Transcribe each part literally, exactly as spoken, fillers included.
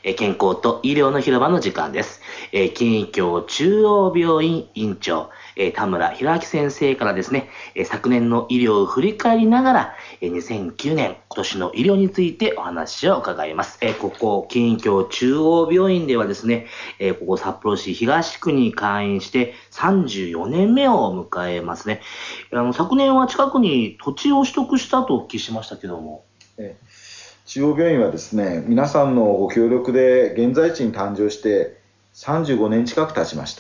えー健康と医療の広場の時間です。えー近京中央病院院長、えー田村弘明先生からですね、えー昨年の医療を振り返りながら、えーにせんきゅうねん、今年の医療についてお話を伺います。えーここ、近京中央病院ではですね、えーここ札幌市東区に開院してさんじゅうよねんめを迎えますね。あの、昨年は近くに土地を取得したとお聞きしましたけども。 ええ中央病院はですね、皆さんのご協力で現在地に誕生してさんじゅうごねん近く経ちました。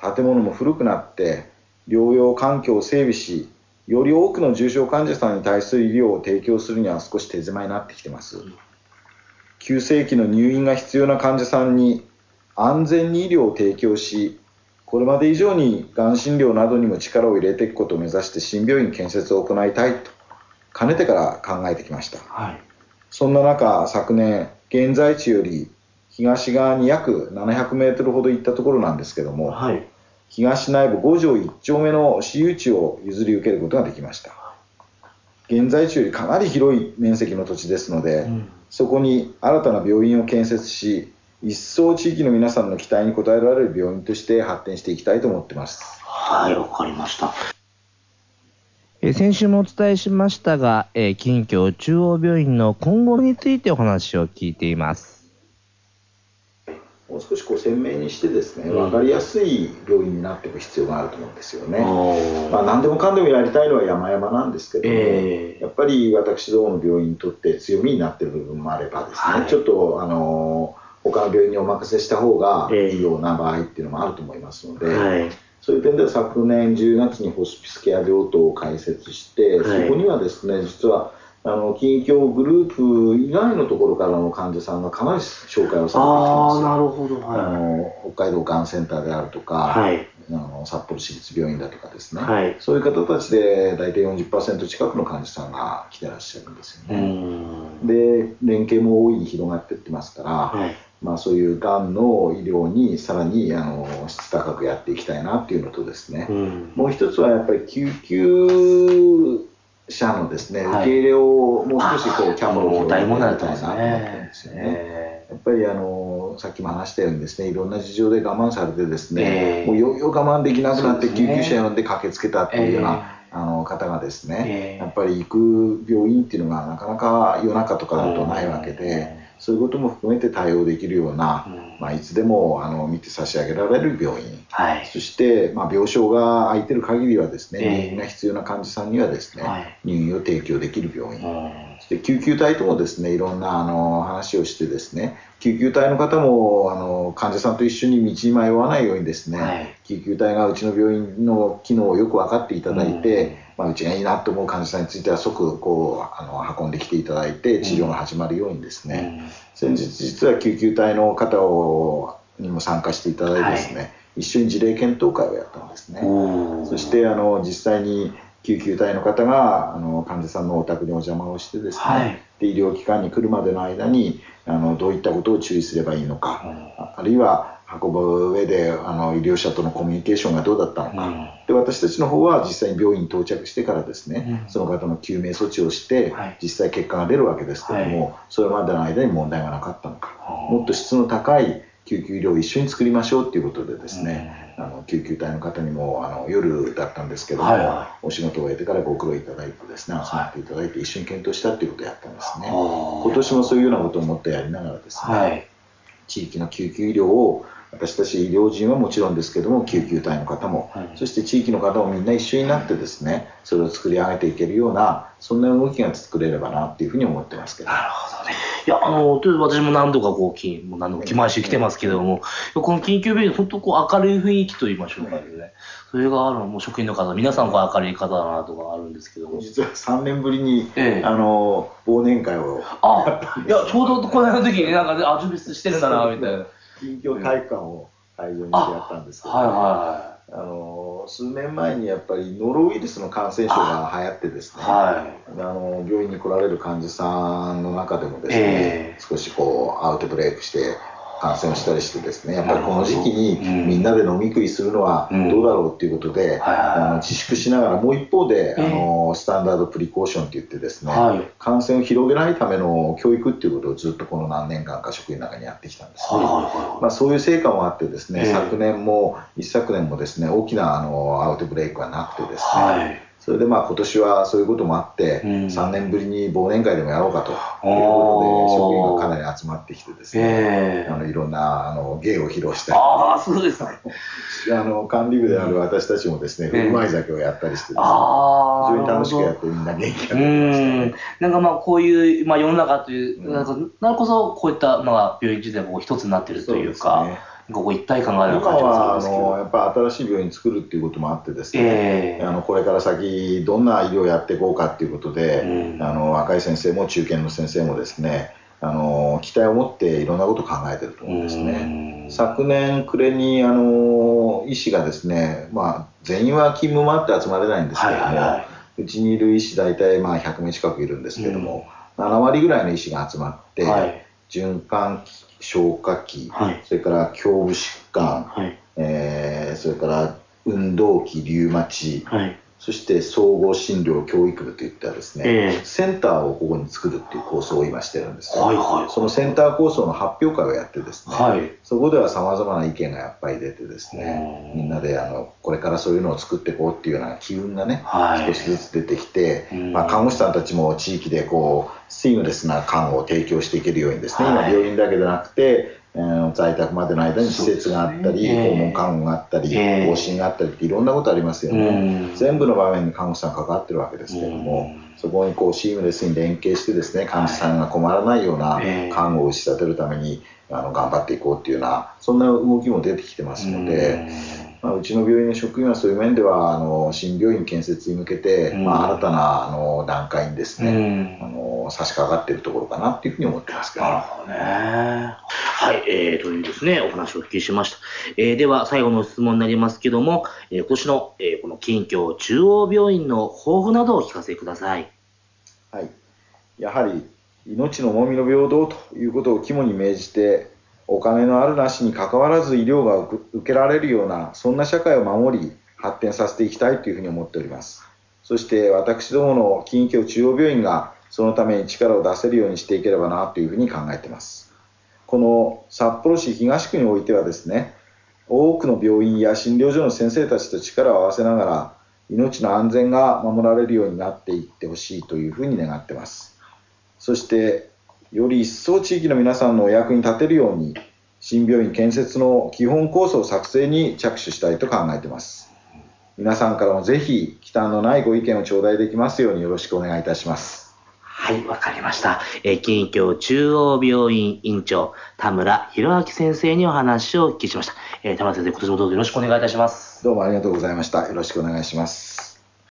建物も古くなって療養環境を整備し、より多くの重症患者さんに対する医療を提供するには少し手狭になってきています。急性期の入院が必要な患者さんに安全に医療を提供し、これまで以上にがん診療などにも力を入れていくことを目指して新病院建設を行いたいとかねてから考えてきました。 はい。 そんな中、昨年現在地より東側に約ななひゃくメートルほど行ったところなんですけども、 はい。 東内部ご条いっ丁目の私有地を譲り受けることができました。現在地よりかなり広い面積の土地ですので、うん、そこに新たな病院を建設し、一層地域の皆さんの期待に応えられる病院として発展していきたいと思っています。 はい、わかりました。えー先週もお伝えしましたが、えー近京中央病院の今後についてお話を聞いています。 もう少しこう鮮明にしてですね、分かりやすい病院になっていく必要があると思うんですよね。まあ、何でもかんでもやりたいのは山々なんですけども、えー、やっぱり私どもの病院にとって強みになっている部分もあればですね、はい、ちょっとあの他の病院にお任せした方がいいような場合っていうのもあると思いますので、はい、そういう点では昨年じゅうがつにホスピスケア病棟を開設して、はい、そこにはですね、実はあの近京グループ以外のところからの患者さんがかなり紹介をされてきてます。 ああ、なるほど。はい、 あの北海道がんセンターであるとか、はい、あの札幌市立病院だとかですね、はい、そういう方たちで大体 よんじゅっパーセント 近くの患者さんが来てらっしゃるんですよね。で、連携も大いに広がっていってますから、はい、まあ、そういうがんの医療にさらにあの質高くやっていきたいなっていうのとですね、うん、もう一つはやっぱり救急者のですね、はい、受け入れをもう少しこうキャンパスを広げていきたいなと思ってるんですよね。えー、やっぱりあのさっきも話したようにですね、いろんな事情で我慢されてですね、えー、もういよいよ我慢できなくなって救急車呼んで駆けつけたっていうような、えー、あの方がですね、えー、やっぱり行く病院っていうのがなかなか夜中とかだとないわけで、そういうことも含めて対応できるような、うん、まあ、いつでもあの見て差し上げられる病院、はい、そして、まあ、病床が空いてる限りはですね、入院が必要な患者さんにはですね、はい、入院を提供できる病院、うん、そして救急隊ともですね、いろんなあの話をしてですね、救急隊の方もあの患者さんと一緒に道に迷わないようにですね、はい、救急隊がうちの病院の機能をよく分かっていただいて、うん、まあ、うちがいいなと思う患者さんについては即こうあの運んできていただいて治療が始まるようにですね、うん、先日実は救急隊の方をにも参加していただいてですね、はい、一緒に事例検討会をやったんですね。そしてあの実際に救急隊の方があの患者さんのお宅にお邪魔をしてですね、はい、で医療機関に来るまでの間にあのどういったことを注意すればいいのか、うん、あるいは運ぶ上であの医療者とのコミュニケーションがどうだったのか、うん、で私たちの方は実際に病院に到着してからですね、うん、その方の救命措置をして、はい、実際結果が出るわけですけども、はい、それまでの間に問題がなかったのか、はい、もっと質の高い救急医療を一緒に作りましょうということでですね、うん、あの救急隊の方にもあの夜だったんですけども、はいはい、お仕事を終えてからご苦労いただいてですね、集まっていただいて一緒に検討したということをやったんですね。今年もそういうようなことをもっとやりながらですね、はい、地域の救急医療を私たち医療人はもちろんですけども救急隊の方も、はい、そして地域の方もみんな一緒になってですね、それを作り上げていけるようなそんな動きが作れればなっていうふうに思ってますけど。 なるほどね。いや、あの、とりあえず私も何度かこう、もう何度も来まして来てますけども、この緊急病院、本当こう明るい雰囲気と言いましょうかね。それがあるのもう職員の方、皆さんこう明るい方だなとかあるんですけども。 実はさんねんぶりに、ええ、あの、忘年会を。 あ、いや、ちょうどこの辺の時になんか、ね、あ、準備してるんだな、みたいな。 近京体育館を会場にしてやったんですけど、はいはいはい、あの数年前にやっぱりノロウイルスの感染症が流行ってですね、はい、あの病院に来られる患者さんの中でもですね、えー、少しこうアウトブレイクして感染をしたりしてですね、やっぱりこの時期にみんなで飲み食いするのはどうだろうっていうことで、うん、あの自粛しながら、もう一方で、えー、あのスタンダードプリコーションって言ってですね、はい、感染を広げないための教育っていうことをずっとこの何年間か職員の中にやってきたんですね。はいはいはい、まあ、そういう成果もあってですね、えー、昨年も一昨年もですね、大きなあのアウトブレイクはなくてですね、はい、それでまあ今年はそういうこともあって、うん、さんねんぶりに忘年会でもやろうかということで、職員がかなり集まってきてですね、えー、あのいろんなあの芸を披露したり、 あ、そうですね、 あの管理部である私たちもですね、振る舞い酒をやったりしてですね、非常に楽しくやってみんな元気が出てましたね。 なんかまあこういう、まあ、世の中という、うん、なるこそこういったのが病院自体も一つになっているというか、そうですね、ここ一体感があるような感じがするんですけど、 今はあのやっぱ新しい病院作るっていうこともあってですね、えー、あのこれから先どんな医療をやっていこうかっていうことで、うん、あの若い先生も中堅の先生もですね、あの期待を持っていろんなことを考えてると思うんですね。昨年暮れにあの医師がですね、まあ、全員は勤務もあって集まれないんですけれども、はいはいはい、うちにいる医師大体まあひゃくめい近くいるんですけれども、うん、ななわりぐらいの医師が集まって、はい、循環器、消化器、はい、それから胸部疾患、はい、えー、それから運動器、リウマチ、はい、そして総合診療教育部といったですね、えー、センターをここに作るっていう構想を今してるんですよ、はいはい、そのセンター構想の発表会をやってですね、はい、そこではさまざまな意見がやっぱり出てですね、みんなであのこれからそういうのを作っていこうっていうような機運がね、はい、少しずつ出てきて、まあ、看護師さんたちも地域でこうシームレスな看護を提供していけるようにですね、はい、今病院だけでなくてえー、在宅までの間に施設があったり、ね、訪問看護があったり、えー、往診があったりっていろんなことありますよね。全部の場面に看護師さん関わってるわけですけれども、そこにこうシームレスに連携してですね、患者さんが困らないような看護を打ち立てるためにあの頑張っていこうっていうような、そんな動きも出てきてますので、まあ、うちの病院の職員はそういう面ではあの新病院建設に向けて、まあ、新たなあの段階にですね、あの差し掛かっているところかなっていうふうに思ってますけど。 なるほどね。はい、えー、というですね、お話をお聞きしました。えー、では、最後の質問になりますけども、えー、今年の、えー、この近畿中央病院の抱負などをお聞かせください。 はい。やはり、命の重みの平等ということを肝に銘じて、お金のあるなしに関わらず医療が受けられるような、そんな社会を守り、発展させていきたいというふうに思っております。そして、私どもの近畿中央病院が、そのために力を出せるようにしていければなというふうに考えています。この札幌市東区においてはですね、多くの病院や診療所の先生たちと力を合わせながら、命の安全が守られるようになっていってほしいというふうに願っています。そして、より一層地域の皆さんのお役に立てるように、新病院建設の基本構想作成に着手したいと考えています。皆さんからもぜひ、忌憚のないご意見を頂戴できますようによろしくお願いいたします。 はい、わかりました。えー、近畿中央病院院長、田村弘明先生にお話をお聞きしました。えー、田村先生、今年もどうぞよろしくお願いいたします。 どうもありがとうございました。よろしくお願いします。